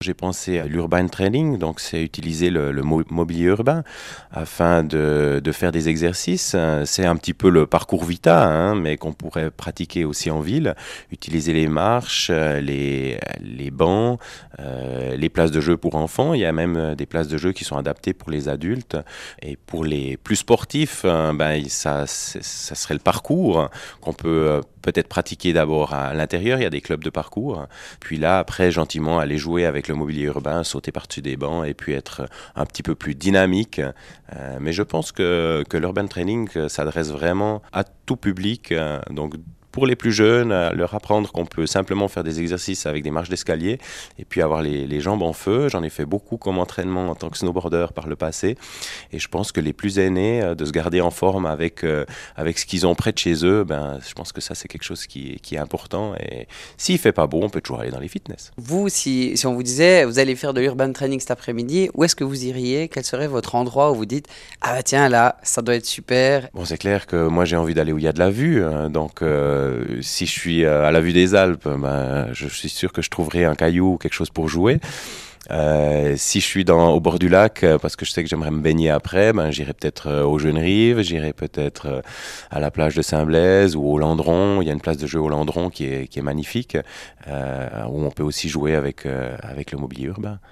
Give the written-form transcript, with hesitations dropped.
J'ai pensé à l'urban training, donc c'est utiliser le mobilier urbain afin de faire des exercices. C'est un petit peu le parcours Vita, hein, mais qu'on pourrait pratiquer aussi en ville. Utiliser les marches, les bancs, les places de jeu pour enfants. Il y a même des places de jeu qui sont adaptées pour les adultes. Et pour les plus sportifs, ça serait le parcours qu'on peut peut-être pratiquer d'abord à l'intérieur. Il y a des clubs de parcours. Puis là, après, gentiment, aller jouer avec le mobilier urbain, sauter par-dessus des bancs et puis être un petit peu plus dynamique. Mais je pense que l'urban training s'adresse vraiment à tout public. Donc, pour les plus jeunes, leur apprendre qu'on peut simplement faire des exercices avec des marches d'escalier et puis avoir les jambes en feu. J'en ai fait beaucoup comme entraînement en tant que snowboarder par le passé. Et je pense que les plus aînés, de se garder en forme avec ce qu'ils ont près de chez eux, je pense que ça, c'est quelque chose qui est important. Et s'il fait pas beau, on peut toujours aller dans les fitness. Vous, si on vous disait, vous allez faire de l'urban training cet après-midi, où est-ce que vous iriez? Quel serait votre endroit où vous dites, ah bah tiens, là, ça doit être super. Bon, c'est clair que moi j'ai envie d'aller où il y a de la vue. Donc, si je suis à la vue des Alpes, je suis sûr que je trouverai un caillou ou quelque chose pour jouer. Si je suis au bord du lac, parce que je sais que j'aimerais me baigner après, j'irai peut-être aux Jeunes Rives, j'irai peut-être à la plage de Saint-Blaise ou au Landron. Il y a une place de jeu au Landron qui est magnifique, où on peut aussi jouer avec le mobilier urbain.